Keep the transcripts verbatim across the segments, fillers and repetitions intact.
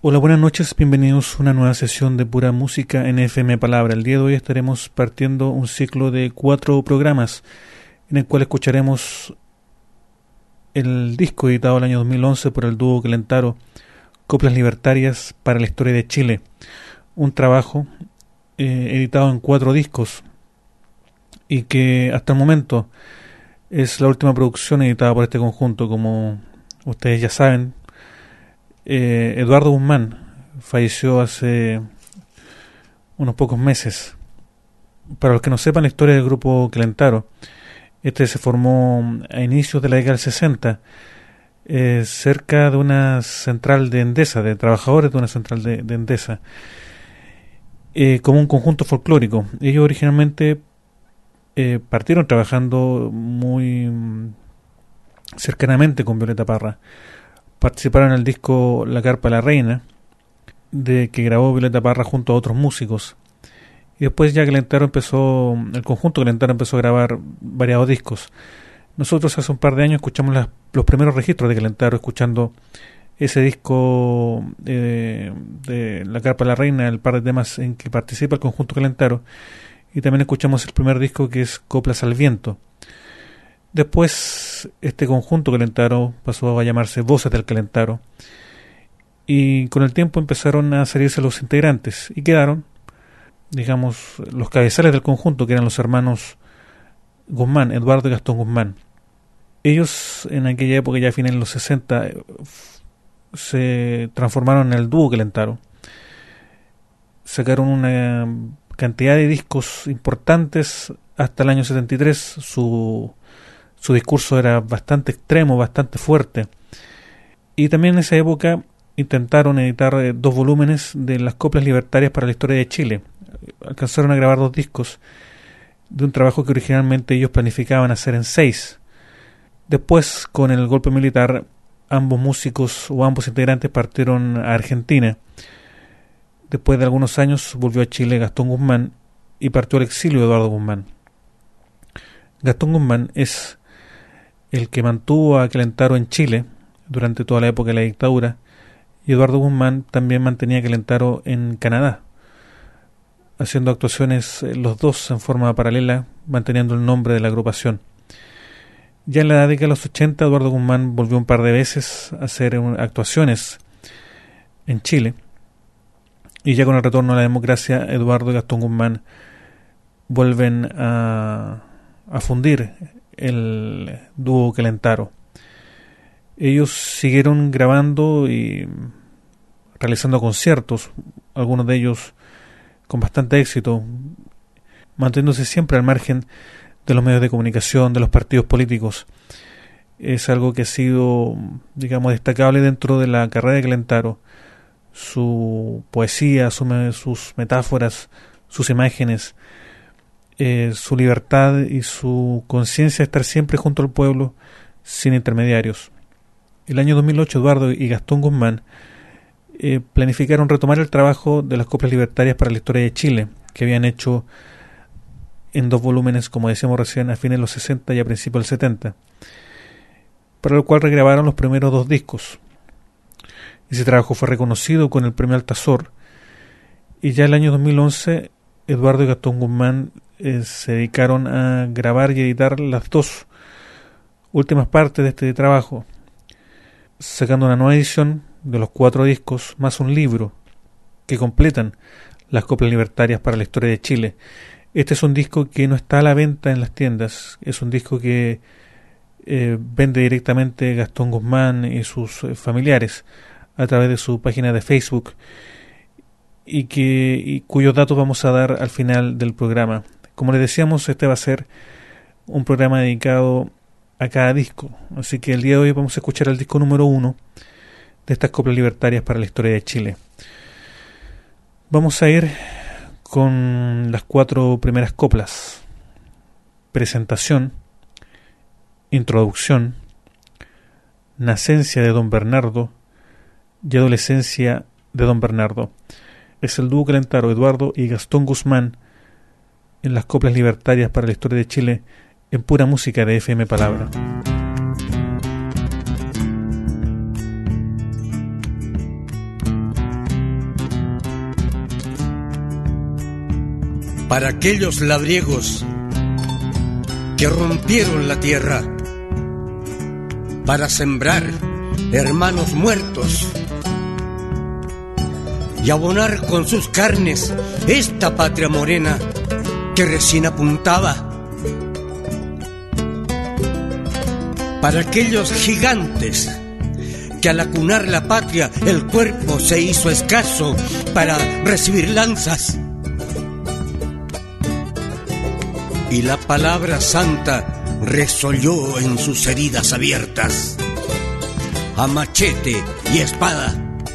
Hola, buenas noches, bienvenidos a una nueva sesión de Pura Música en F M Palabra. El día de hoy estaremos partiendo un ciclo de cuatro programas en el cual escucharemos el disco editado el año dos mil once por el dúo Calentaro, Coplas Libertarias para la Historia de Chile, un trabajo eh, editado en cuatro discos y que hasta el momento es la última producción editada por este conjunto. Como ustedes ya saben, Eh, Eduardo Guzmán falleció hace unos pocos meses. Para los que no sepan la historia del grupo Calentaro, este se formó a inicios de la década del sesenta, eh, cerca de una central de Endesa, de trabajadores de una central de, de Endesa, eh, como un conjunto folclórico. Ellos originalmente eh, partieron trabajando muy cercanamente con Violeta Parra. Participaron en el disco La Carpa de la Reina, de que grabó Violeta Parra junto a otros músicos. Y después ya Calentaro empezó, el conjunto Calentaro empezó a grabar variados discos. Nosotros hace un par de años escuchamos las, los primeros registros de Calentaro, escuchando ese disco eh, de La Carpa de la Reina, el par de temas en que participa el conjunto Calentaro. Y también escuchamos el primer disco, que es Coplas al Viento. Después este conjunto Calentaro pasó a llamarse Voces del Calentaro, y con el tiempo empezaron a salirse los integrantes y quedaron, digamos, los cabezales del conjunto, que eran los hermanos Guzmán, Eduardo y Gastón Guzmán. Ellos en aquella época, ya a fines de los sesenta, se transformaron en el dúo Calentaro. Sacaron una cantidad de discos importantes hasta el año setenta y tres. Su Su discurso era bastante extremo, bastante fuerte. Y también en esa época intentaron editar eh, dos volúmenes de las Coplas Libertarias para la Historia de Chile. Alcanzaron a grabar dos discos de un trabajo que originalmente ellos planificaban hacer en seis. Después, con el golpe militar, ambos músicos o ambos integrantes partieron a Argentina. Después de algunos años volvió a Chile Gastón Guzmán y partió al exilio Eduardo Guzmán. Gastón Guzmán es el que mantuvo a Calentaro en Chile durante toda la época de la dictadura, y Eduardo Guzmán también mantenía a Calentaro en Canadá, haciendo actuaciones eh, los dos en forma paralela, manteniendo el nombre de la agrupación. Ya en la década de los ochenta, Eduardo Guzmán volvió un par de veces a hacer un, actuaciones en Chile, y ya con el retorno a la democracia, Eduardo y Gastón Guzmán vuelven a, a fundir el dúo Calentaro. Ellos siguieron grabando y realizando conciertos, algunos de ellos con bastante éxito, manteniéndose siempre al margen de los medios de comunicación, de los partidos políticos. Es algo que ha sido, digamos, destacable dentro de la carrera de Calentaro. Su poesía, su, sus metáforas, sus imágenes, Eh, su libertad y su conciencia de estar siempre junto al pueblo, sin intermediarios. El año dos mil ocho, Eduardo y Gastón Guzmán eh, planificaron retomar el trabajo de las Coplas Libertarias para la Historia de Chile, que habían hecho en dos volúmenes, como decíamos recién, a fines de los sesenta y a principios del setenta, para lo cual regrabaron los primeros dos discos. Ese trabajo fue reconocido con el premio Altazor, y ya el año dos mil once Eduardo y Gastón Guzmán eh, se dedicaron a grabar y editar las dos últimas partes de este trabajo, sacando una nueva edición de los cuatro discos más un libro que completan las Coplas Libertarias para la Historia de Chile. Este es un disco que no está a la venta en las tiendas, es un disco que eh, vende directamente Gastón Guzmán y sus eh, familiares a través de su página de Facebook, y que y cuyos datos vamos a dar al final del programa. Como les decíamos, este va a ser un programa dedicado a cada disco, así que el día de hoy vamos a escuchar el disco número uno de estas Coplas Libertarias para la Historia de Chile. Vamos a ir con las cuatro primeras coplas: Presentación, Introducción, Nacencia de Don Bernardo y Adolescencia de Don Bernardo. Es el dúo Calentaro, Eduardo y Gastón Guzmán, en las Coplas Libertarias para la Historia de Chile, en Pura Música de F M Palabra. Para aquellos labriegos que rompieron la tierra para sembrar hermanos muertos y abonar con sus carnes esta patria morena que recién apuntaba. Para aquellos gigantes que al acunar la patria el cuerpo se hizo escaso para recibir lanzas. Y la palabra santa resolló en sus heridas abiertas, a machete y espada.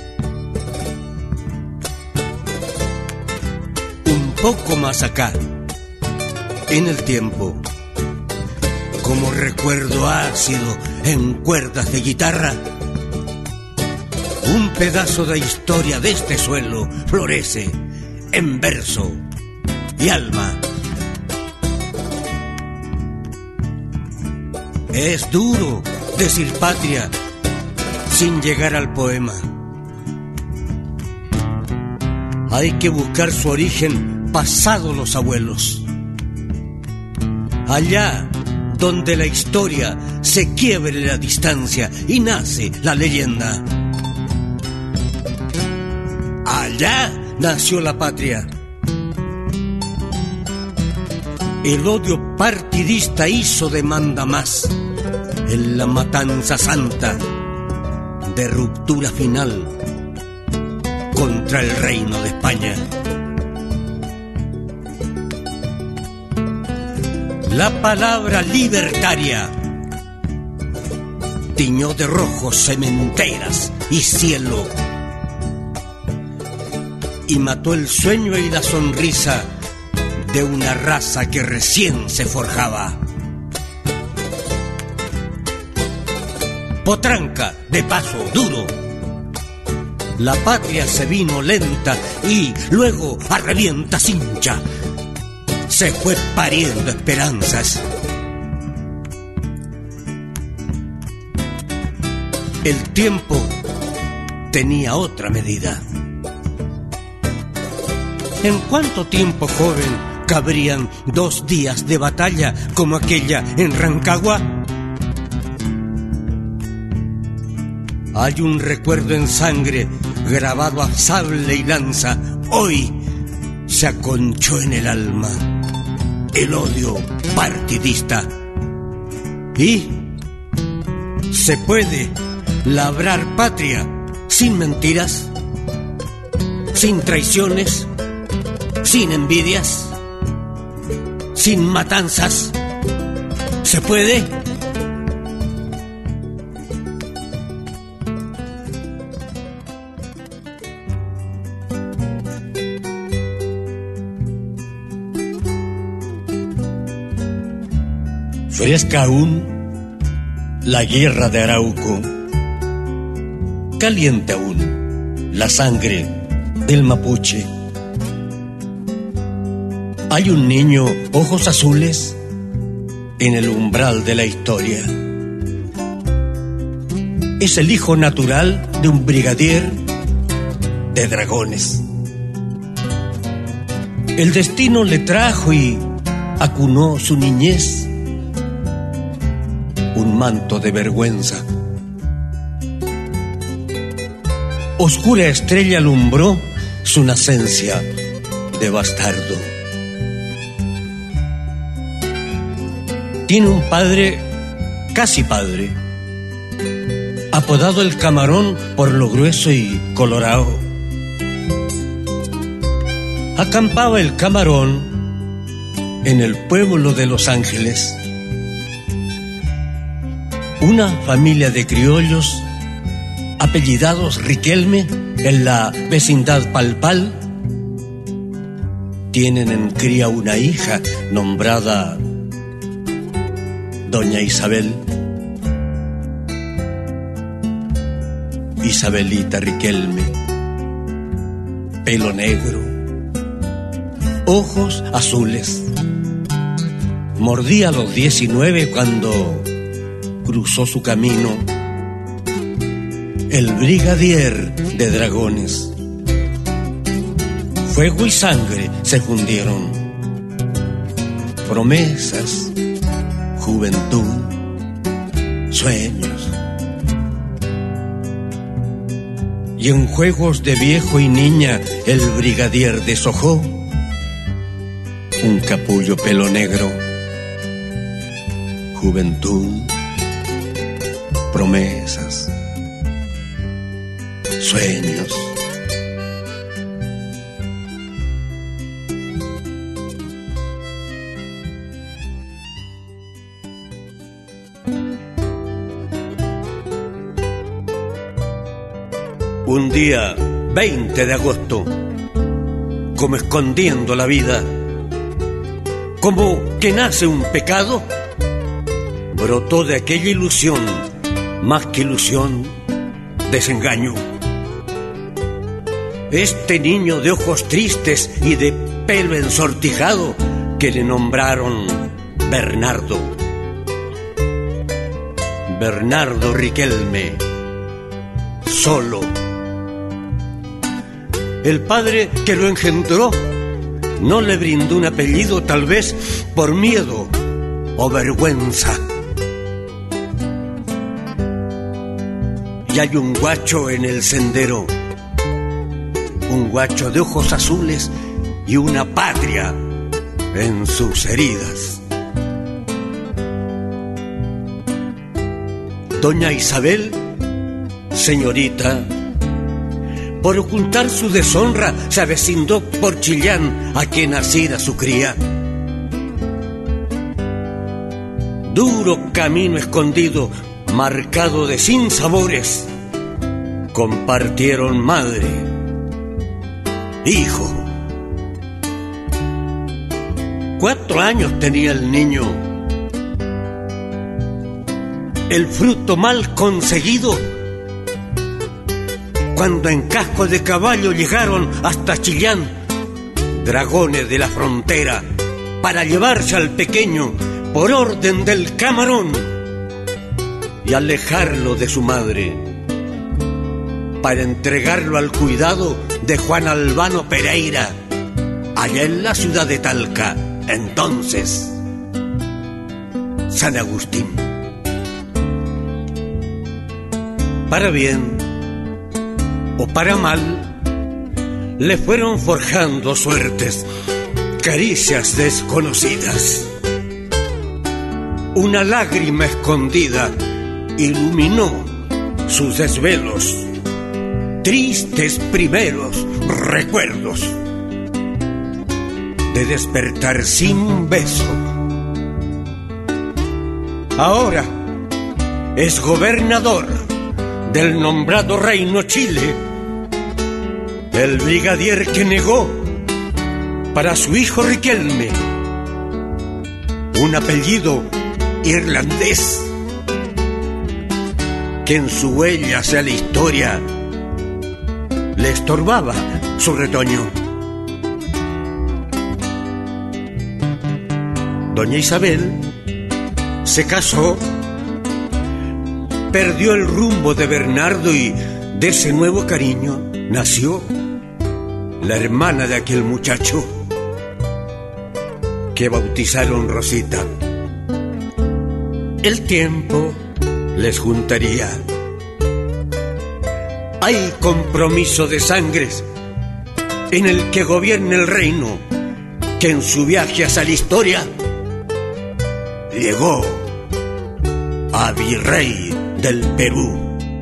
Un poco más acá, en el tiempo, como recuerdo ácido en cuerdas de guitarra, un pedazo de historia de este suelo florece en verso y alma. Es duro decir patria sin llegar al poema. Hay que buscar su origen pasado los abuelos. Allá donde la historia se quiebre la distancia y nace la leyenda. Allá nació la patria. El odio partidista hizo demanda más en la matanza santa de ruptura final contra el reino de España. La palabra libertaria tiñó de rojo cementeras y cielo y mató el sueño y la sonrisa de una raza que recién se forjaba. Potranca, de paso duro. La patria se vino lenta y luego a revientas hincha se fue pariendo esperanzas. El tiempo tenía otra medida. ¿En cuánto tiempo, joven, cabrían dos días de batalla como aquella en Rancagua? Hay un recuerdo en sangre grabado a sable y lanza. Hoy se aconchó en el alma el odio partidista. Y se puede labrar patria sin mentiras, sin traiciones, sin envidias, sin matanzas. ¿Se puede? Fresca aún la guerra de Arauco, caliente aún la sangre del mapuche. Hay un niño, ojos azules, en el umbral de la historia. Es el hijo natural de un brigadier de dragones. El destino le trajo y acunó su niñez un manto de vergüenza. Oscura estrella alumbró su nacencia de bastardo. Tiene un padre, casi padre, apodado el Camarón por lo grueso y colorado. Acampaba el Camarón en el pueblo de Los Ángeles. Una familia de criollos apellidados Riquelme en la vecindad Palpal tienen en cría una hija nombrada Doña Isabel, Isabelita Riquelme, pelo negro, ojos azules. Mordía a los diecinueve cuando cruzó su camino el brigadier de dragones. Fuego y sangre se fundieron promesas, juventud, sueños. Y en juegos de viejo y niña el brigadier deshojó un capullo pelo negro, juventud, promesas, sueños. Un día veinte de agosto, como escondiendo la vida, como que nace un pecado, brotó de aquella ilusión, más que ilusión, desengaño. Este niño de ojos tristes y de pelo ensortijado que le nombraron Bernardo. Bernardo Riquelme, solo. El padre que lo engendró no le brindó un apellido, tal vez por miedo o vergüenza. Y hay un guacho en el sendero, un guacho de ojos azules y una patria en sus heridas. Doña Isabel, señorita, por ocultar su deshonra, se avecindó por Chillán, a quien nacida su cría. Duro camino escondido, marcado de sinsabores, compartieron madre, hijo. Cuatro años tenía el niño. El fruto mal conseguido, cuando en casco de caballo llegaron hasta Chillán dragones de la frontera para llevarse al pequeño por orden del camarón y alejarlo de su madre para entregarlo al cuidado de Juan Albano Pereira, allá en la ciudad de Talca, entonces San Agustín. Para bien o para mal, le fueron forjando suertes, caricias desconocidas. Una lágrima escondida iluminó sus desvelos, tristes primeros recuerdos de despertar sin beso. Ahora es gobernador del nombrado Reino Chile, el brigadier que negó para su hijo Riquelme un apellido irlandés que en su huella hacia la historia le estorbaba su retoño. Doña Isabel se casó, perdió el rumbo de Bernardo y de ese nuevo cariño nació la hermana de aquel muchacho que bautizaron Rosita. El tiempo les juntaría. Hay compromiso de sangres en el que gobierna el reino, que en su viaje hacia la historia llegó a virrey del Perú.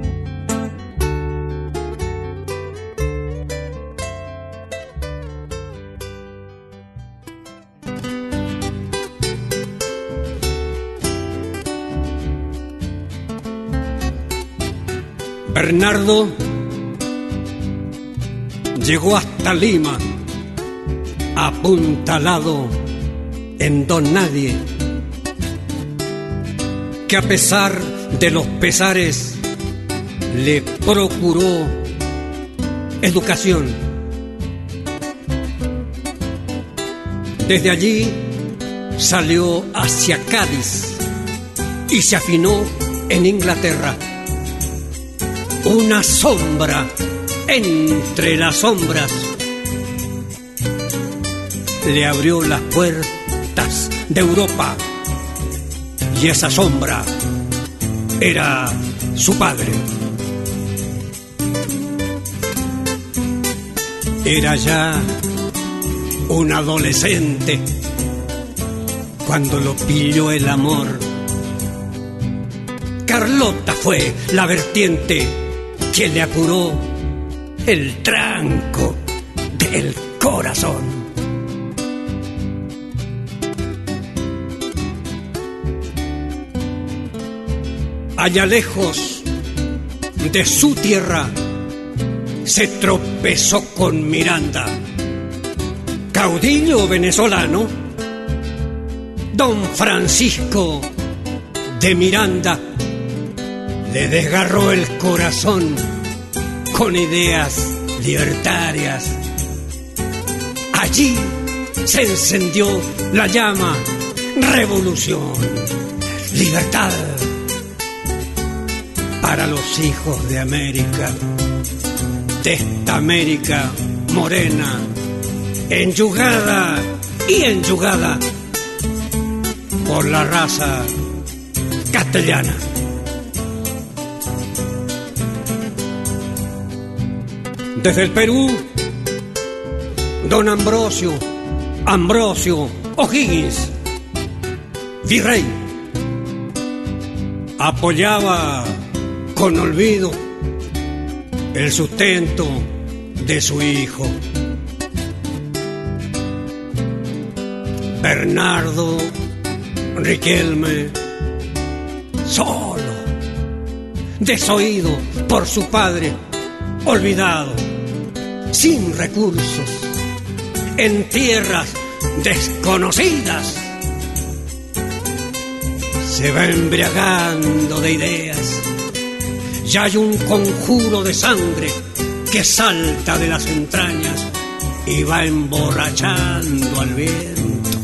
Bernardo llegó hasta Lima, apuntalado en don nadie, que a pesar de los pesares le procuró educación. Desde allí salió hacia Cádiz y se afinó en Inglaterra. Una sombra entre las sombras le abrió las puertas de Europa. Y esa sombra era su padre. Era ya un adolescente cuando lo pilló el amor. Carlota fue la vertiente que le apuró el tranco del corazón. Allá lejos de su tierra se tropezó con Miranda, caudillo venezolano, don Francisco de Miranda. Le desgarró el corazón con ideas libertarias. Allí se encendió la llama, revolución, libertad para los hijos de América, de esta América morena, enyugada y enyugada por la raza castellana. Desde el Perú, don Ambrosio, Ambrosio O'Higgins, virrey, apoyaba con olvido el sustento de su hijo. Bernardo Riquelme, solo, desoído por su padre, olvidado, sin recursos, en tierras desconocidas, se va embriagando de ideas. Ya hay un conjuro de sangre que salta de las entrañas y va emborrachando al viento.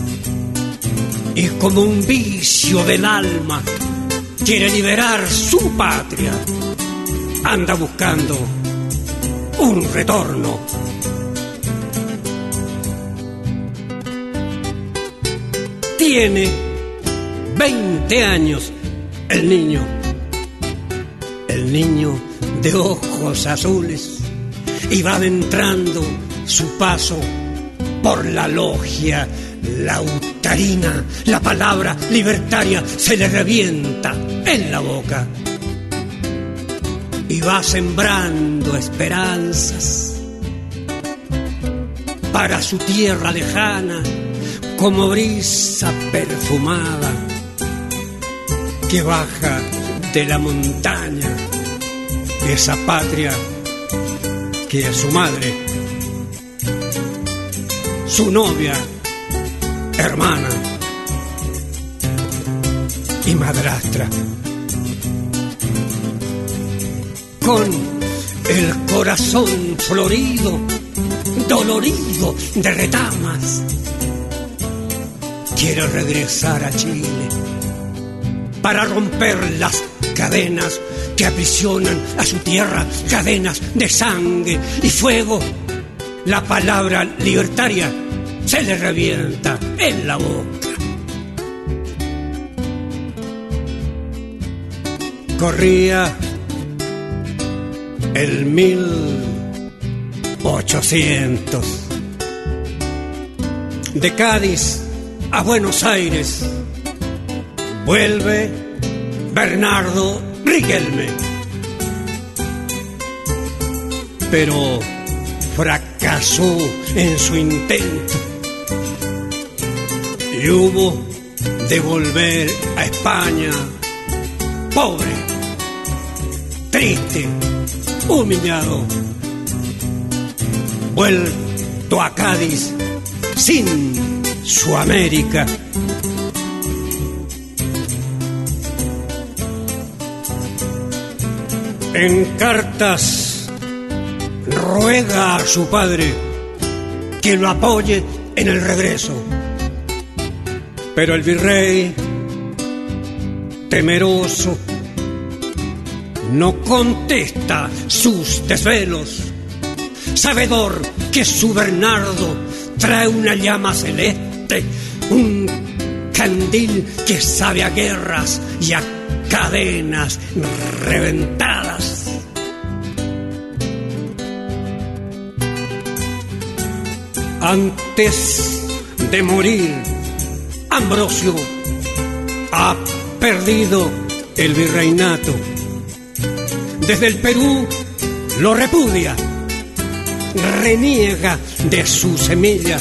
Y como un vicio del alma quiere liberar su patria, anda buscando un retorno. Tiene veinte años el niño, el niño de ojos azules, y va adentrando su paso por la logia lautarina. La palabra libertaria se le revienta en la boca y va sembrando esperanzas para su tierra lejana, como brisa perfumada que baja de la montaña, esa patria que es su madre, su novia, hermana y madrastra. Con el corazón florido, dolorido de retamas, quiere regresar a Chile para romper las cadenas que aprisionan a su tierra, cadenas de sangre y fuego. La palabra libertaria se le revienta en la boca. Corría el mil ochocientos. De Cádiz a Buenos Aires vuelve Bernardo Riquelme, pero fracasó en su intento y hubo de volver a España, pobre, triste, humillado, vuelto a Cádiz sin su América. En cartas ruega a su padre que lo apoye en el regreso, pero el virrey, temeroso, no contesta sus desvelos, sabedor que su Bernardo trae una llama celeste, un candil que sabe a guerras y a cadenas reventadas. Antes de morir, Ambrosio ha perdido el virreinato. Desde el Perú lo repudia, reniega de su semilla,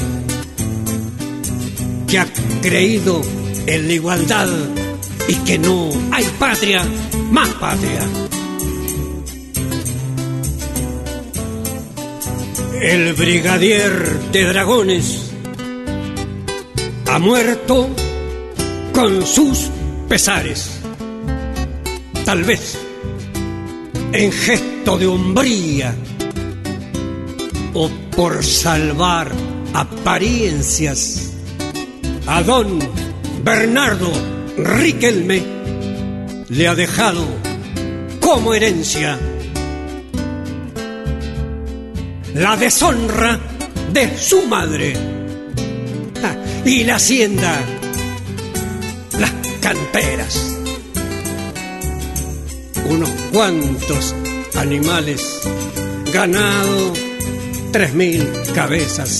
que ha creído en la igualdad y que no hay patria más patria. El brigadier de dragones ha muerto con sus pesares, tal vez en gesto de hombría o por salvar apariencias. A don Bernardo Riquelme le ha dejado como herencia la deshonra de su madre y la hacienda, las canteras, unos cuantos animales, ganado tres mil cabezas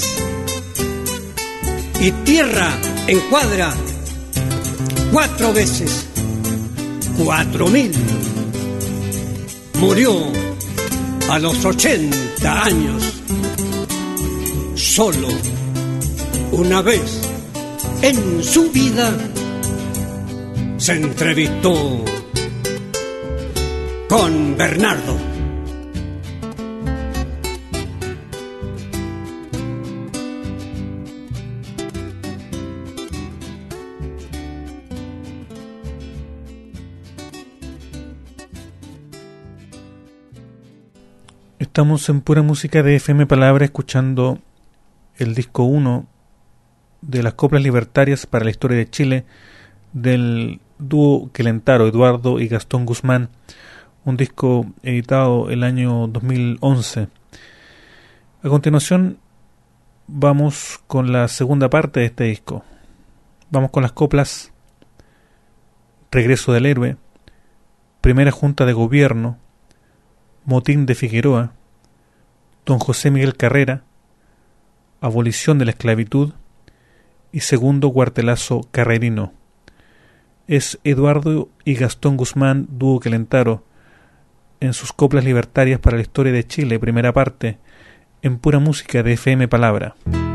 y tierra en cuadra cuatro veces cuatro mil. Murió a los ochenta años, solo una vez en su vida se entrevistó con Bernardo. Estamos en Pura Música de F M Palabra, escuchando el disco uno de las Coplas Libertarias para la Historia de Chile del dúo Quelentaro, Eduardo y Gastón Guzmán, un disco editado el año dos mil once. A continuación vamos con la segunda parte de este disco. Vamos con las coplas Regreso del Héroe, Primera Junta de Gobierno, Motín de Figueroa, Don José Miguel Carrera, Abolición de la Esclavitud y Segundo Cuartelazo Carrerino. Es Eduardo y Gastón Guzmán, dúo Quelentaro, en sus Coplas Libertarias para la Historia de Chile, primera parte, en Pura Música de F M Palabra.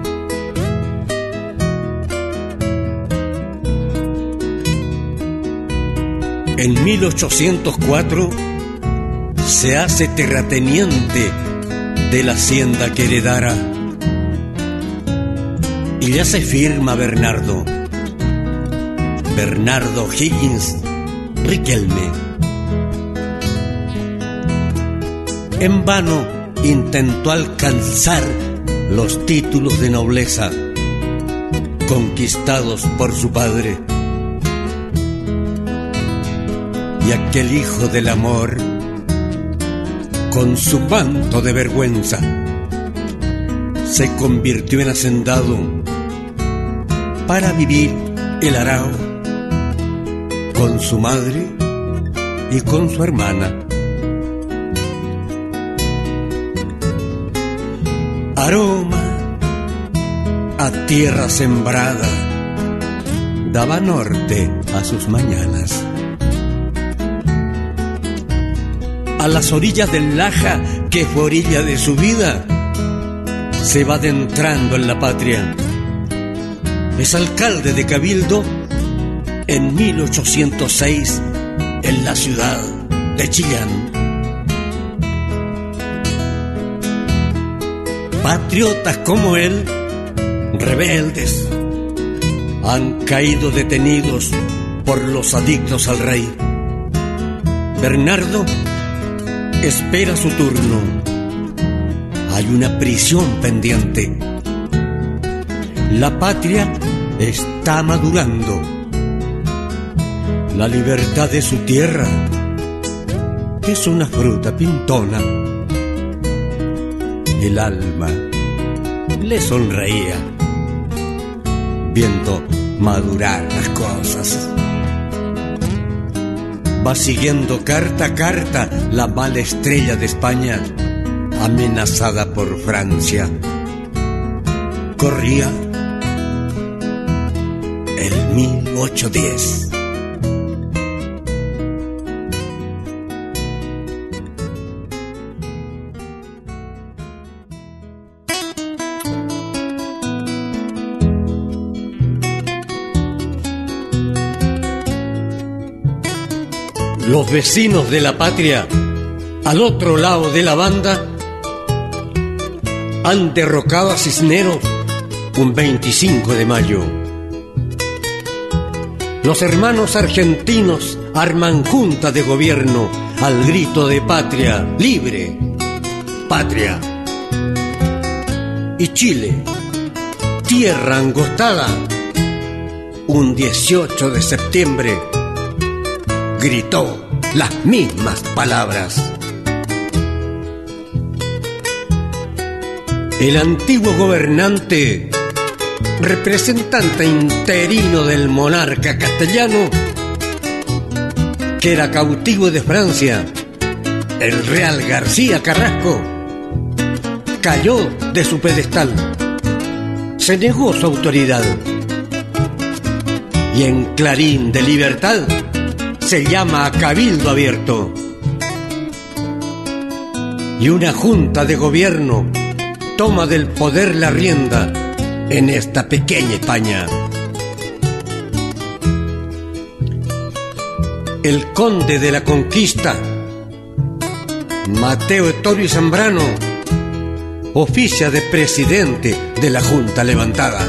En mil ochocientos cuatro se hace terrateniente de la hacienda que heredara y ya se firma Bernardo, Bernardo Higgins Riquelme. En vano intentó alcanzar los títulos de nobleza conquistados por su padre, y aquel hijo del amor, con su manto de vergüenza, se convirtió en hacendado para vivir el arao con su madre y con su hermana. Aroma a tierra sembrada daba norte a sus mañanas. A las orillas del Laja, que fue orilla de su vida, se va adentrando en la patria. Es alcalde de Cabildo en mil ochocientos seis en la ciudad de Chillán. Patriotas como él, rebeldes, han caído detenidos por los adictos al rey. Bernardo espera su turno. Hay una prisión pendiente. La patria está madurando. La libertad de su tierra es una fruta pintona. El alma le sonreía, viendo madurar las cosas. Va siguiendo carta a carta la mala estrella de España, amenazada por Francia. Corría el mil ochocientos diez. Los vecinos de la patria, al otro lado de la banda, han derrocado a Cisneros un veinticinco de mayo. Los hermanos argentinos arman junta de gobierno al grito de patria libre, patria. Y Chile, tierra angostada, un dieciocho de septiembre, gritó las mismas palabras. El antiguo gobernante, representante interino del monarca castellano, que era cautivo de Francia, el Real García Carrasco, cayó de su pedestal, se negó su autoridad, y en clarín de libertad se llama a cabildo abierto. Y una junta de gobierno toma del poder la rienda en esta pequeña España. El conde de la conquista, Mateo Ettore Zambrano, oficia de presidente de la junta levantada.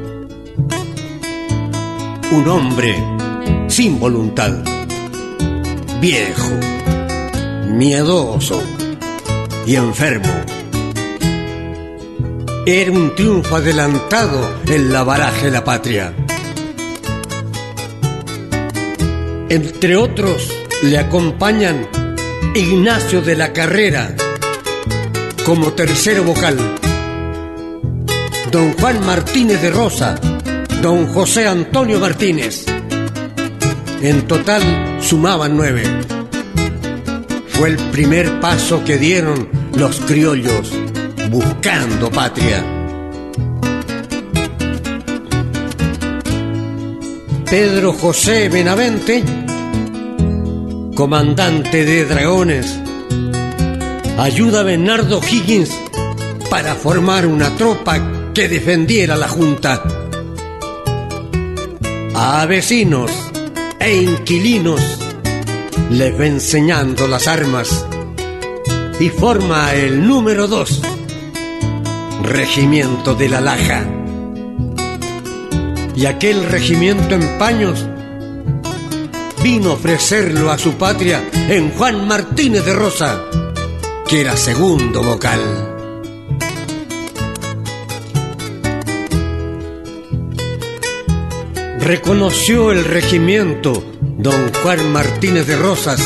Un hombre sin voluntad, viejo, miedoso y enfermo. Era un triunfo adelantado en la baraja de la patria. Entre otros le acompañan Ignacio de la Carrera como tercero vocal, don Juan Martínez de Rosa, don José Antonio Martínez. En total sumaban nueve. Fue el primer paso que dieron los criollos buscando patria. Pedro José Benavente, comandante de dragones, ayuda a Bernardo Higgins para formar una tropa que defendiera la junta. A vecinos e inquilinos les va enseñando las armas y forma el número dos, Regimiento de la Laja. Y aquel regimiento en paños vino a ofrecerlo a su patria en Juan Martínez de Rosa, que era segundo vocal. Reconoció el regimiento don Juan Martínez de Rosas,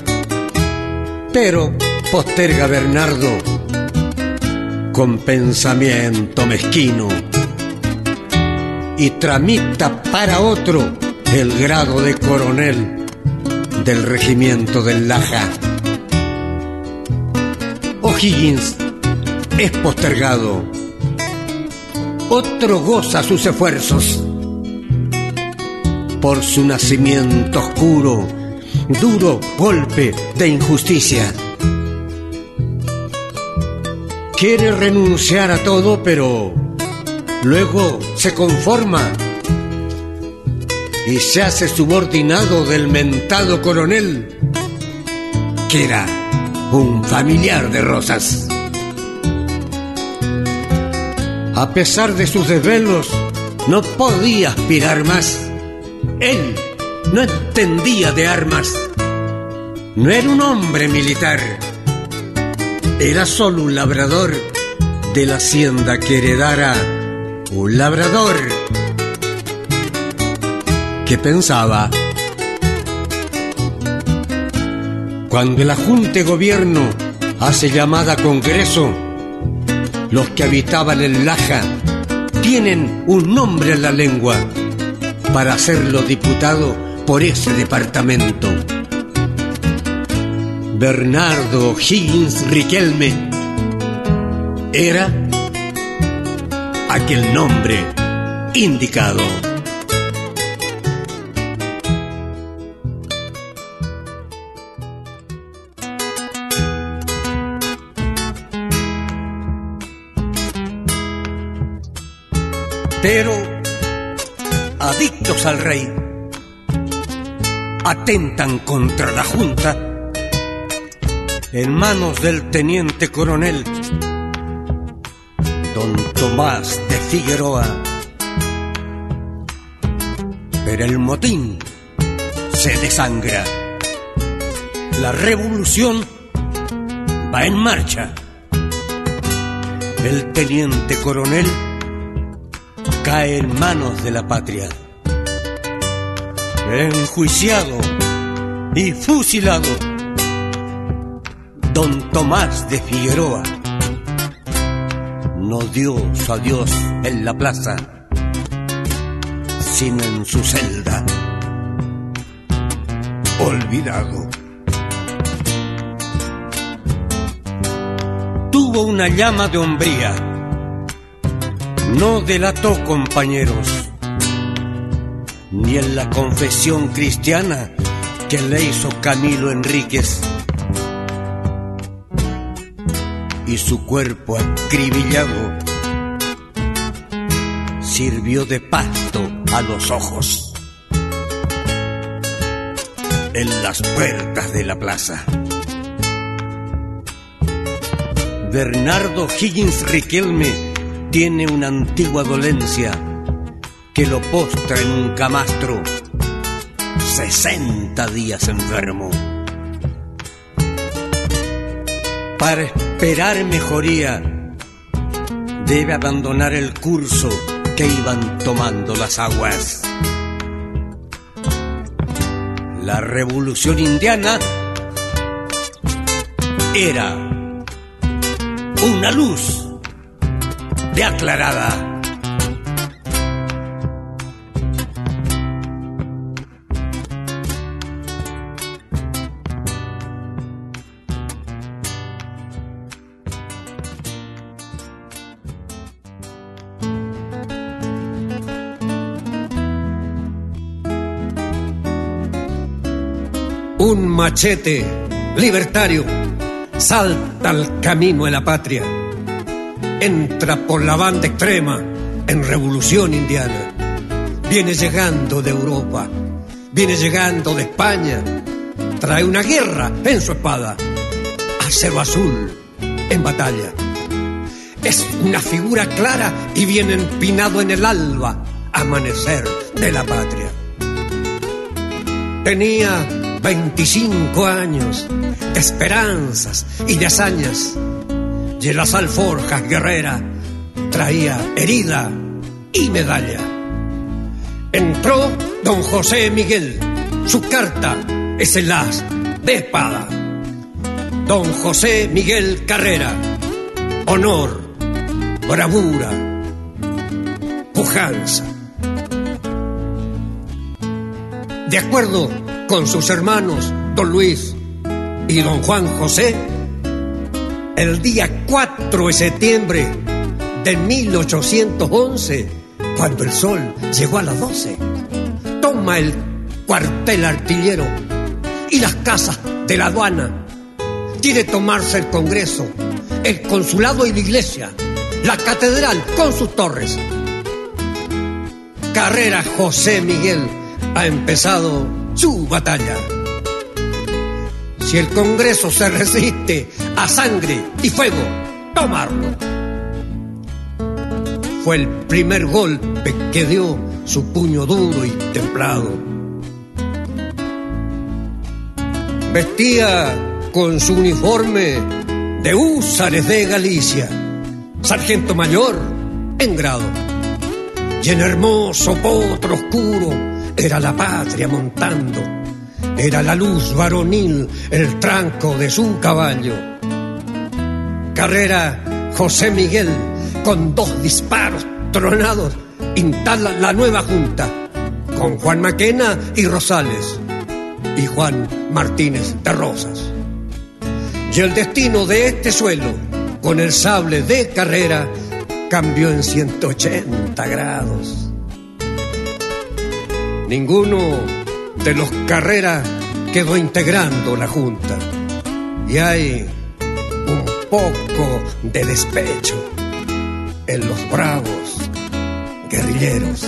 pero posterga Bernardo con pensamiento mezquino y tramita para otro el grado de coronel del regimiento del Laja. O'Higgins es postergado, otro goza sus esfuerzos. Por su nacimiento oscuro, duro golpe de injusticia. Quiere renunciar a todo, pero luego se conforma y se hace subordinado del mentado coronel, que era un familiar de Rosas. A pesar de sus desvelos, no podía aspirar más. Él no entendía de armas, no era un hombre militar, era solo un labrador de la hacienda que heredara un labrador que pensaba. Cuando la Junta de Gobierno hace llamada a Congreso, los que habitaban el Laja tienen un nombre en la lengua: para hacerlo diputado por ese departamento. Bernardo O'Higgins Riquelme era aquel nombre indicado. Pero, adictos al rey, atentan contra la Junta en manos del teniente coronel don Tomás de Figueroa. Pero el motín se desangra. La revolución va en marcha. El teniente coronel cae en manos de la patria, enjuiciado y fusilado. Don Tomás de Figueroa no dio su adiós en la plaza, sino en su celda, olvidado. Tuvo una llama de hombría, no delató compañeros, ni en la confesión cristiana que le hizo Camilo Enríquez, y su cuerpo acribillado sirvió de pasto a los ojos en las puertas de la plaza. Bernardo O'Higgins Riquelme tiene una antigua dolencia que lo postra en un camastro sesenta días enfermo. Para esperar mejoría debe abandonar el curso que iban tomando las aguas. La revolución indiana era una luz de aclarada. Un machete libertario salta al camino de la patria, entra por la banda extrema en revolución indiana. Viene llegando de Europa, viene llegando de España, trae una guerra en su espada, acero azul en batalla. Es una figura clara y viene empinado en el alba, amanecer de la patria. Tenía veinticinco años de esperanzas y de hazañas, y en las alforjas guerrera traía herida y medalla. Entró don José Miguel, su carta es el as de espada. Don José Miguel Carrera, honor, bravura, pujanza. De acuerdo con sus hermanos don Luis y don Juan José, el día cuatro de septiembre de mil ochocientos once, cuando el sol llegó a las doce, toma el cuartel artillero y las casas de la aduana. Quiere tomarse el Congreso, el consulado y la iglesia, la catedral con sus torres. Carrera José Miguel ha empezado su batalla. Si el Congreso se resiste a sangre y fuego, tomarlo. Fue el primer golpe que dio su puño duro y templado. Vestía con su uniforme de húsares de Galicia, sargento mayor en grado, y en hermoso potro oscuro era la patria montando, era la luz varonil el tranco de su caballo. Carrera José Miguel, con dos disparos tronados, instala la nueva junta con Juan Maquena y Rosales y Juan Martínez de Rosas. Y el destino de este suelo, con el sable de Carrera, cambió en ciento ochenta grados. Ninguno de los Carrera quedó integrando la junta, y hay un poco de despecho en los bravos guerrilleros.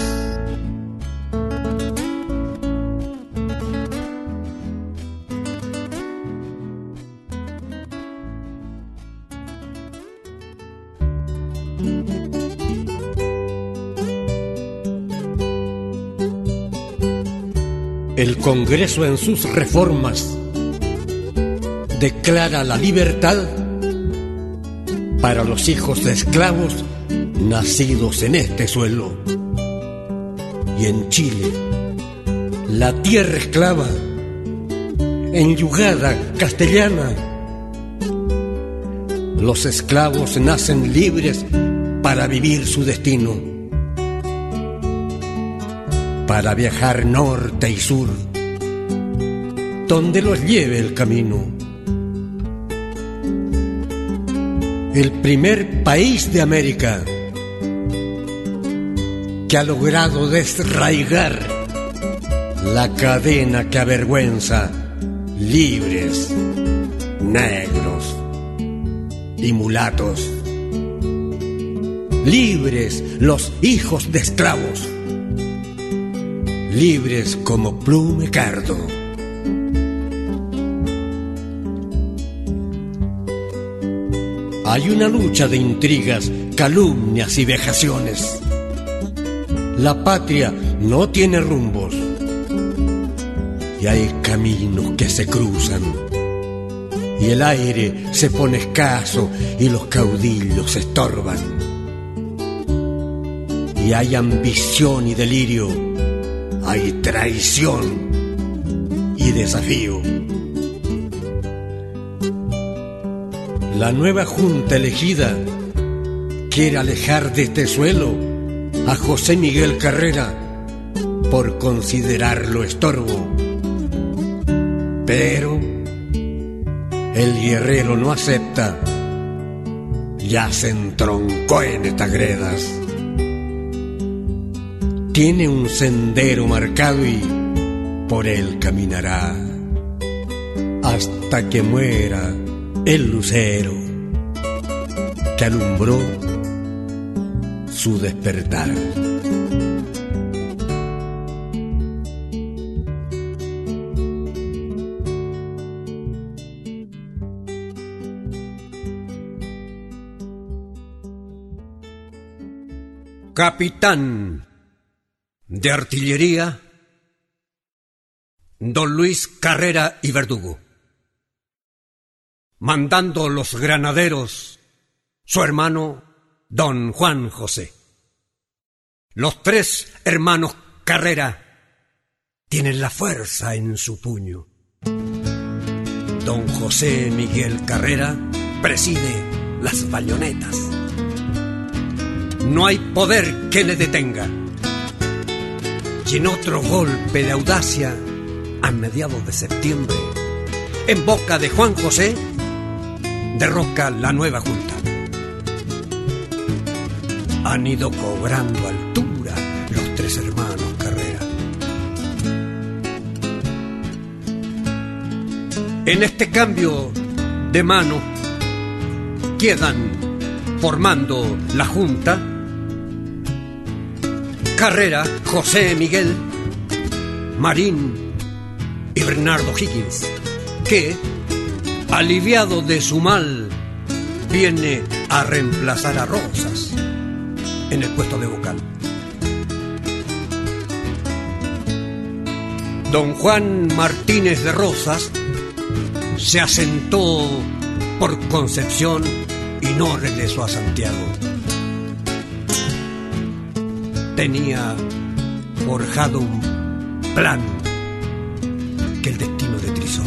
El Congreso en sus reformas declara la libertad para los hijos de esclavos nacidos en este suelo. Y en Chile, la tierra esclava, enyugada castellana, los esclavos nacen libres para vivir su destino, para viajar norte y sur, donde los lleve el camino. El primer país de América que ha logrado desarraigar la cadena que avergüenza libres, negros y mulatos. Libres los hijos de esclavos, libres como Plume Cardo. Hay una lucha de intrigas, calumnias y vejaciones. La patria no tiene rumbos y hay caminos que se cruzan, y el aire se pone escaso y los caudillos estorban, y hay ambición y delirio, hay traición y desafío. La nueva junta elegida quiere alejar de este suelo a José Miguel Carrera por considerarlo estorbo. Pero el guerrero no acepta, ya se entroncó en estas gredas. Tiene un sendero marcado y por él caminará hasta que muera el lucero que alumbró su despertar. Capitán de artillería don Luis Carrera y Verdugo. Mandando los granaderos, su hermano don Juan José. Los tres hermanos Carrera tienen la fuerza en su puño. Don José Miguel Carrera preside las bayonetas. No hay poder que le detenga. Y en otro golpe de audacia, a mediados de septiembre, en boca de Juan José, derroca la nueva junta. Han ido cobrando altura los tres hermanos Carrera. En este cambio de mano quedan formando la junta Carrera, José Miguel, Marín y Bernardo Higgins, que, aliviado de su mal, viene a reemplazar a Rosas en el puesto de vocal. Don Juan Martínez de Rosas se asentó por Concepción y no regresó a Santiago. Tenía forjado un plan que el destino detrizó.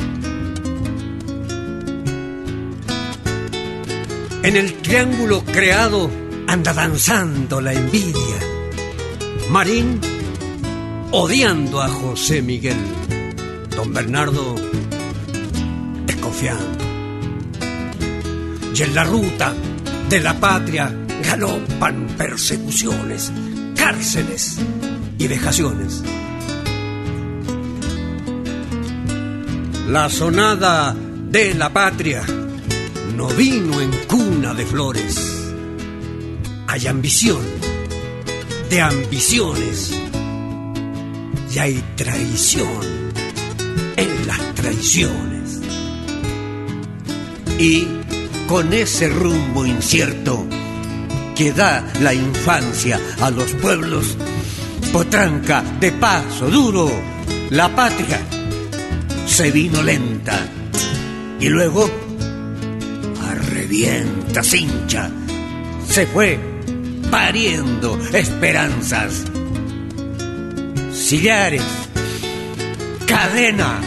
En el triángulo creado anda danzando la envidia. Marín odiando a José Miguel. Don Bernardo desconfiando. Y en la ruta de la patria galopan persecuciones, cárceles y vejaciones. La sonada de la patria no vino en cuna de flores. Hay ambición de ambiciones y hay traición en las traiciones. Y con ese rumbo incierto que da la infancia a los pueblos, potranca de paso duro, la patria se vino lenta y luego a revienta cincha se fue pariendo esperanzas, sillares, cadena,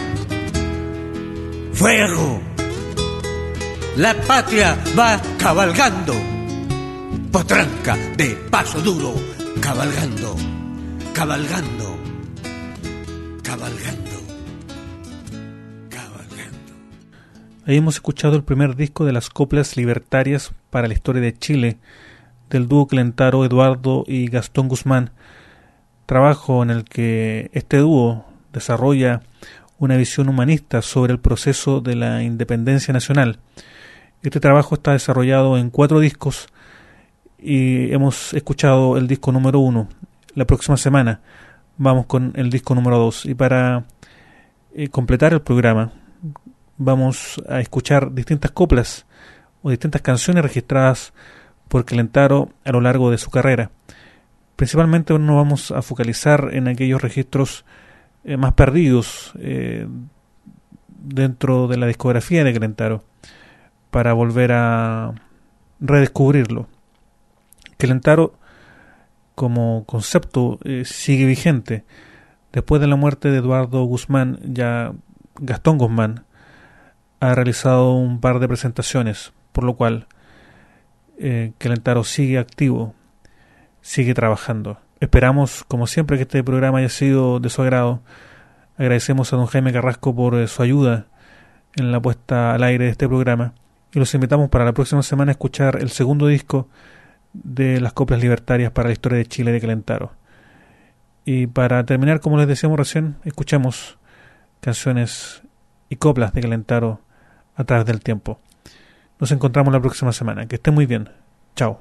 fuego. La patria va cabalgando, potranca de paso duro, cabalgando, cabalgando, cabalgando, cabalgando. Ahí hemos escuchado el primer disco de las coplas libertarias para la historia de Chile, del dúo clentaro Eduardo y Gastón Guzmán, trabajo en el que este dúo desarrolla una visión humanista sobre el proceso de la independencia nacional. Este trabajo está desarrollado en cuatro discos y hemos escuchado el disco número uno. La próxima semana vamos con el disco número dos. Y para eh, completar el programa vamos a escuchar distintas coplas o distintas canciones registradas por Clentaro a lo largo de su carrera. Principalmente nos vamos a focalizar en aquellos registros eh, más perdidos eh, dentro de la discografía de Clentaro, para volver a redescubrirlo. Clentaro como concepto eh, sigue vigente. Después de la muerte de Eduardo Guzmán, ya Gastón Guzmán ha realizado un par de presentaciones, por lo cual eh, Clentaro sigue activo, sigue trabajando. Esperamos, como siempre, que este programa haya sido de su agrado. Agradecemos a don Jaime Carrasco por eh, su ayuda en la puesta al aire de este programa. Y los invitamos para la próxima semana a escuchar el segundo disco de las coplas libertarias para la historia de Chile de Clentaro. Y para terminar, como les decíamos recién, escuchamos canciones y coplas de Clentaro a través del tiempo. Nos encontramos la próxima semana. Que estén muy bien. Chao.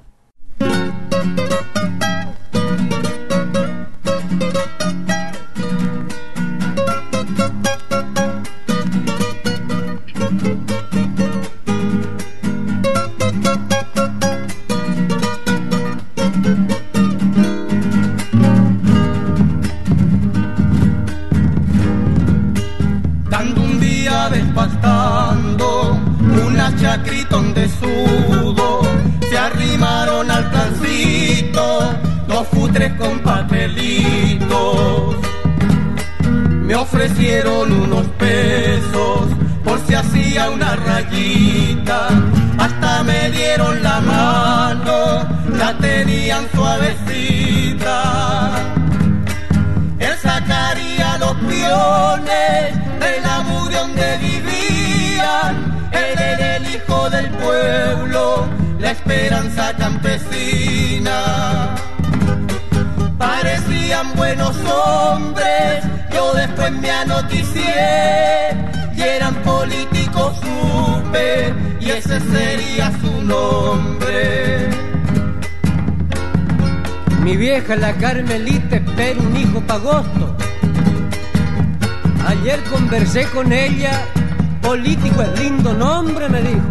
Chacritón de sudo, se arrimaron al plancito dos futres con papelitos. Me ofrecieron unos pesos por si hacía una rayita, hasta me dieron la mano, la tenían suavecita. Él sacaría los peones de la mugre donde vivían. Él era el hijo del pueblo, la esperanza campesina. Parecían buenos hombres, yo después me anoticié, y eran políticos supe, y ese sería su nombre. Mi vieja la Carmelita espera un hijo pa' agosto. Ayer conversé con ella, político es lindo nombre, me dijo.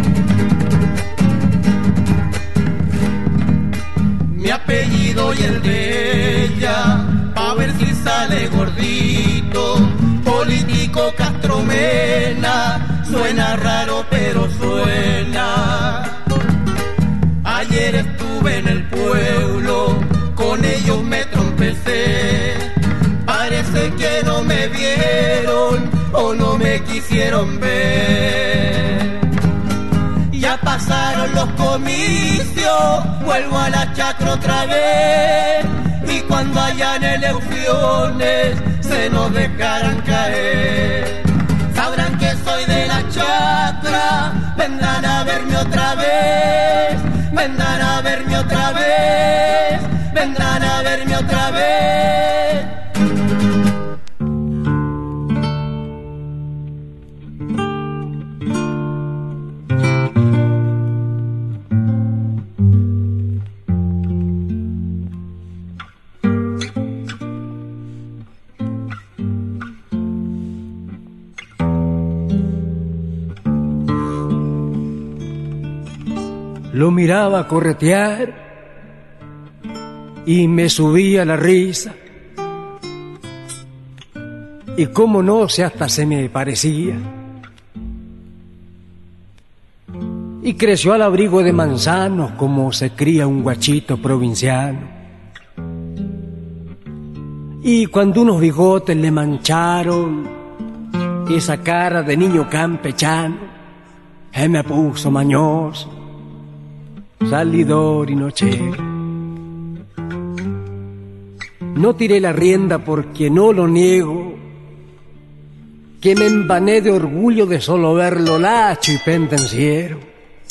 Mi apellido y el de ella, pa' ver si sale gordito. Político Castromena, suena raro pero suena. Ayer estuve en el pueblo, con ellos me trompecé. Parece que no me vieron o no me quisieron ver. Ya pasaron los comicios, vuelvo a la chacra otra vez. Y cuando cuando hayan elecciones se nos dejarán caer. Sabrán que soy de la chacra, vendrán a verme otra vez, vendrán a verme otra vez, vendrán a verme otra vez. Lo miraba corretear y me subía la risa. Y cómo no, si hasta se me parecía. Y creció al abrigo de manzanos como se cría un guachito provinciano. Y cuando unos bigotes le mancharon esa cara de niño campechano, él me puso mañoso, salidor y nochero. No tiré la rienda porque no lo niego, que me envané de orgullo de solo verlo lacho y pendenciero.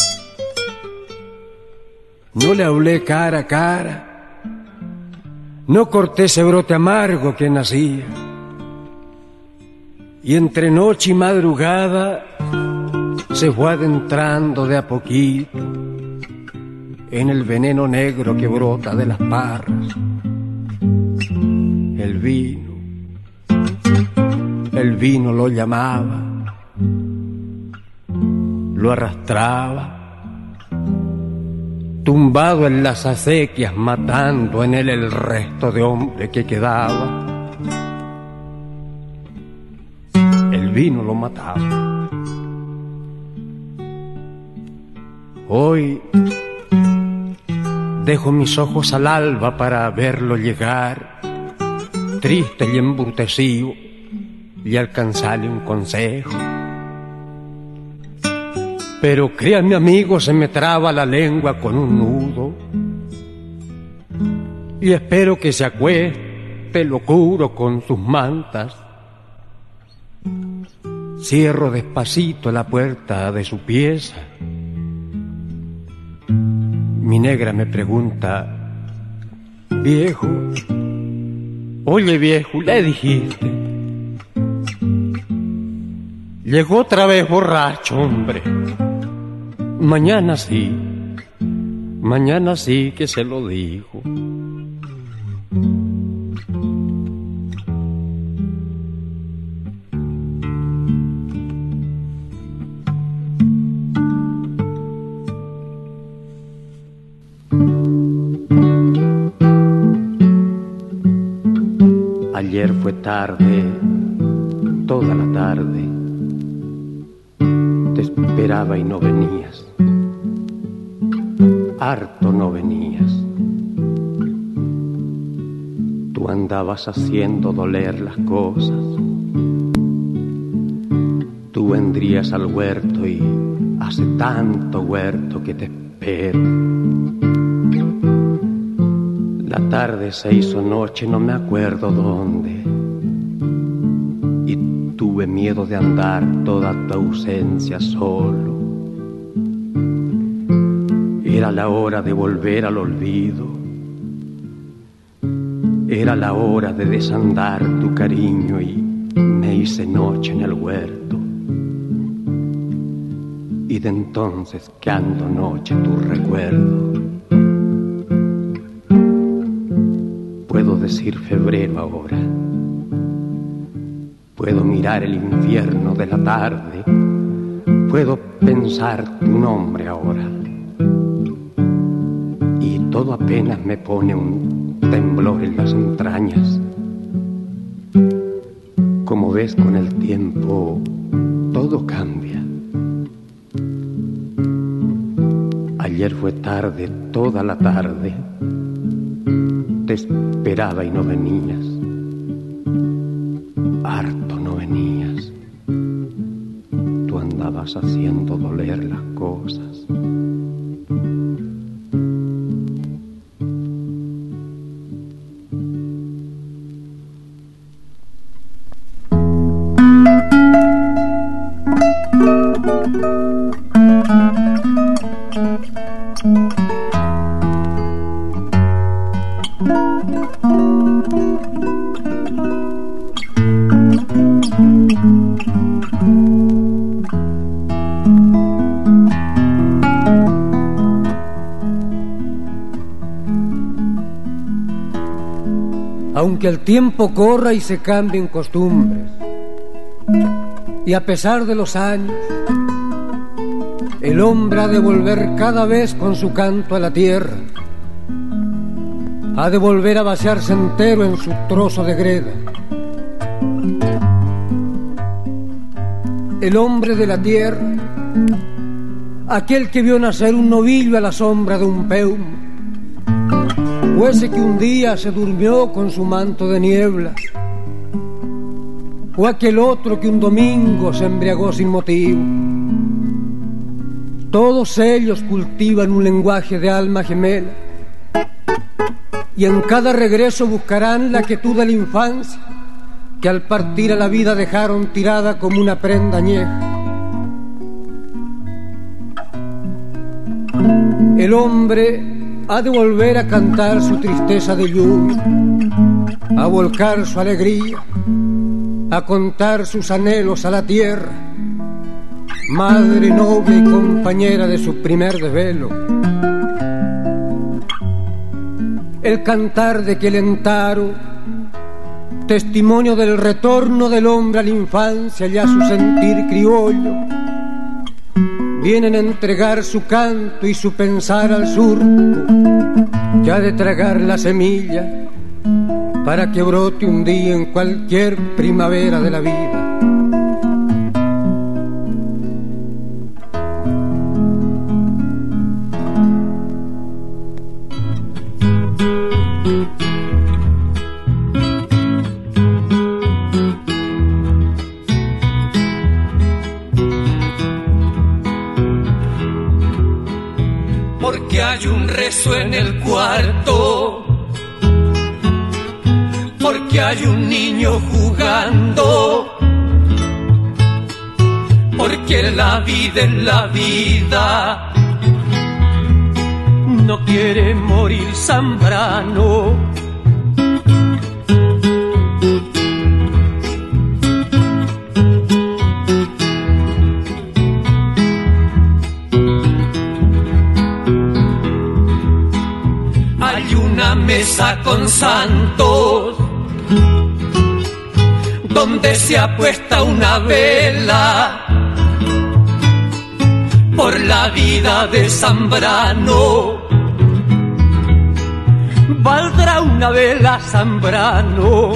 No le hablé cara a cara, no corté ese brote amargo que nacía. Y entre noche y madrugada se fue adentrando de a poquito en el veneno negro que brota de las parras. El vino, el vino lo llamaba, lo arrastraba, tumbado en las acequias, matando en él el resto de hombre que quedaba. El vino lo mataba. Hoy dejo mis ojos al alba para verlo llegar, triste y embrutecido, y alcanzarle un consejo. Pero créanme, amigo, se me traba la lengua con un nudo, y espero que se acueste locuro con sus mantas. Cierro despacito la puerta de su pieza. Mi negra me pregunta: viejo, oye viejo, le dijiste. Llegó otra vez borracho, hombre. Mañana sí, mañana sí que se lo dijo. Ayer fue tarde, toda la tarde, te esperaba y no venías, harto no venías. Tú andabas haciendo doler las cosas, tú vendrías al huerto y hace tanto huerto que te espero. La tarde se hizo noche, no me acuerdo dónde, y tuve miedo de andar toda tu ausencia solo. Era la hora de volver al olvido, era la hora de desandar tu cariño, y me hice noche en el huerto. Y de entonces que ando noche tu recuerdo. Puedo decir febrero ahora, puedo mirar el infierno de la tarde, puedo pensar tu nombre ahora, y todo apenas me pone un temblor en las entrañas. Como ves, con el tiempo todo cambia. Ayer fue tarde, toda la tarde, te esperaba y no venías, harto no venías. Tú andabas haciendo doler las cosas. Aunque el tiempo corra y se cambien costumbres, y a pesar de los años, el hombre ha de volver cada vez con su canto a la tierra, ha de volver a vaciarse entero en su trozo de greda. El hombre de la tierra, aquel que vio nacer un novillo a la sombra de un peum, o ese que un día se durmió con su manto de niebla, o aquel otro que un domingo se embriagó sin motivo. Todos ellos cultivan un lenguaje de alma gemela, y en cada regreso buscarán la quietud de la infancia que al partir a la vida dejaron tirada como una prenda añeja. El hombre ha de volver a cantar su tristeza de lluvia, a volcar su alegría, a contar sus anhelos a la tierra, madre, novia y compañera de su primer desvelo. El cantar de Quelentaro, testimonio del retorno del hombre a la infancia y a su sentir criollo, vienen a entregar su canto y su pensar al surco, que ha de tragar la semilla para que brote un día en cualquier primavera de la vida. Hay un rezo en el cuarto, porque hay un niño jugando, porque la vida es la vida, no quiere morir Zambrano. Mesa con santos, donde se apuesta una vela por la vida de Zambrano. Valdrá una vela Zambrano.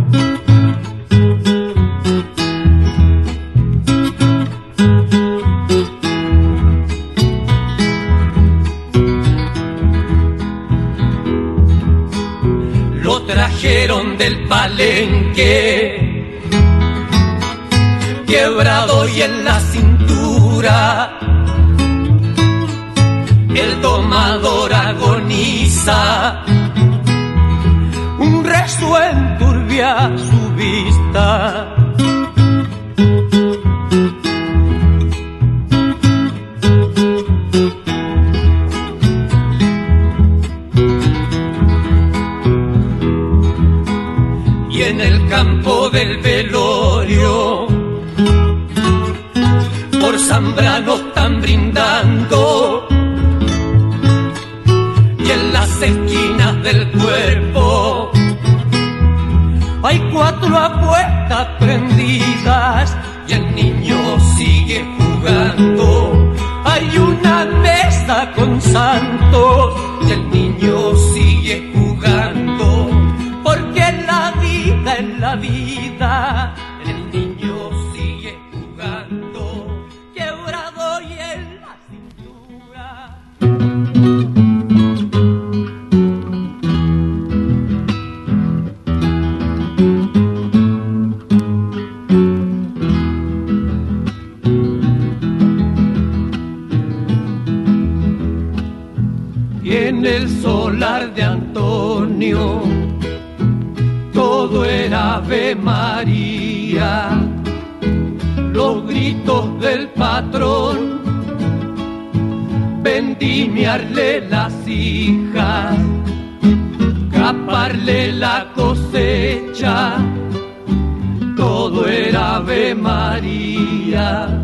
Trajeron del palenque, quebrado y en la cintura, el domador agoniza, un rezo enturbia su vista. En el campo del velorio, por Zambrano están brindando, y en las esquinas del cuerpo hay cuatro apuestas prendidas, y el niño sigue jugando. Hay una mesa con santos, y el niño sigue jugando, porque la vida es la vida, el niño sigue jugando, quebrado y en la cintura. Y en el solar de Antonio todo era Ave María, los gritos del patrón, vendimiarle las hijas, caparle la cosecha, todo era Ave María.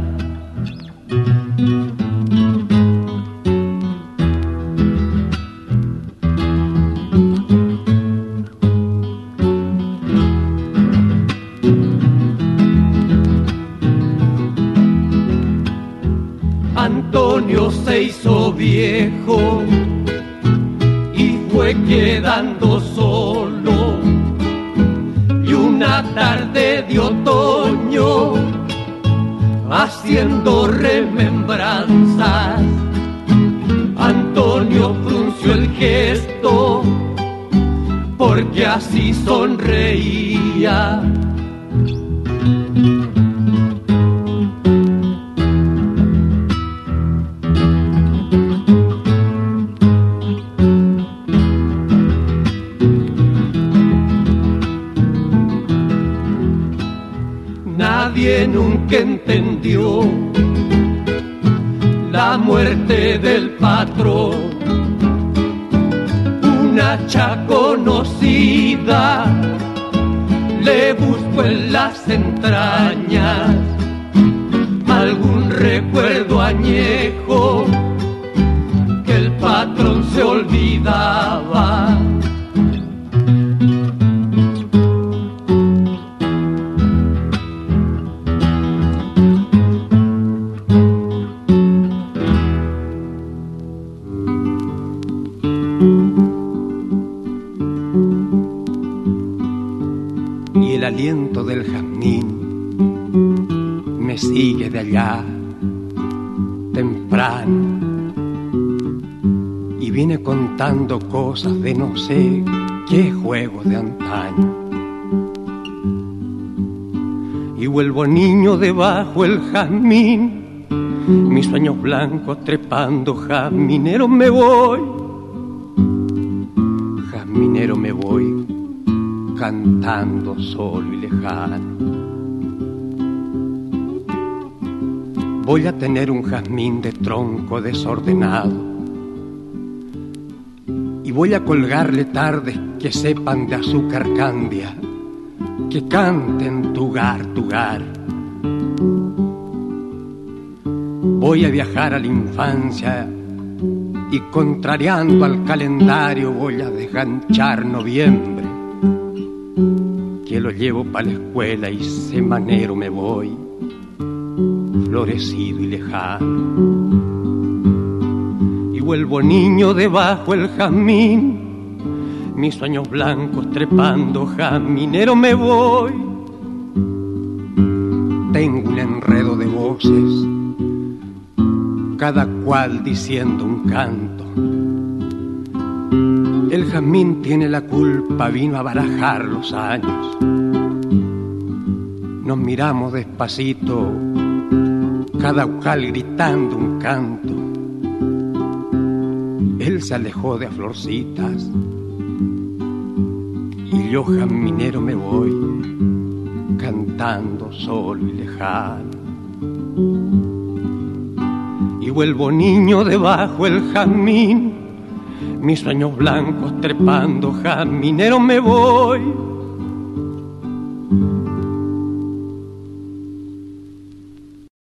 fue quedando solo y una tarde de otoño, haciendo remembranzas, Antonio frunció el gesto porque así sonreía. Nadie nunca entendió la muerte del patrón. Una hacha conocida le buscó en las entrañas algún recuerdo añejo que el patrón se olvidaba. El aliento del jazmín me sigue de allá temprano y viene contando cosas de no sé qué juegos de antaño. Y vuelvo niño debajo el jazmín, mis sueños blancos trepando, jazminero me voy, jazminero me voy, cantando solo y lejano. Voy a tener un jazmín de tronco desordenado y voy a colgarle tardes que sepan de azúcar candia, que canten tugar, tugar. Voy a viajar a la infancia y contrariando al calendario voy a desganchar noviembre, que lo llevo pa' la escuela y semanero me voy, florecido y lejano. Y vuelvo niño debajo el jazmín, mis sueños blancos trepando, jazminero me voy. Tengo un enredo de voces, cada cual diciendo un canto. El jazmín tiene la culpa, vino a barajar los años. Nos miramos despacito, cada cual gritando un canto. Él se alejó de a florcitas y yo jazminero me voy, cantando solo y lejano. Y vuelvo niño debajo el jazmín, mis sueños blancos trepando, jazminero me voy.